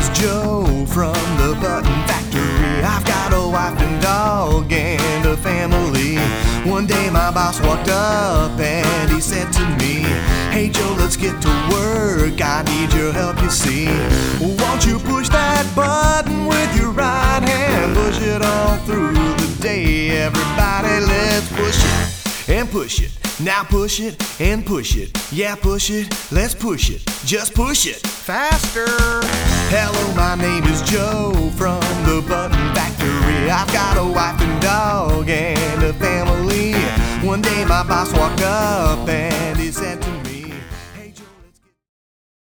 is Joe from the Button Factory. I've got a wife and dog and a family. One day my boss walked up and he said to me, "Hey Joe, let's get to work, I need your help, you see. Won't you push that button with your right hand? Push it all through the day, everybody, let's push it and push it. Now push it and push it. Yeah, push it, let's push it. Just push it faster." Hello, my name is Joe from the Button Factory. I've got a wife and dog and a family. One day my boss walked up and he said to me,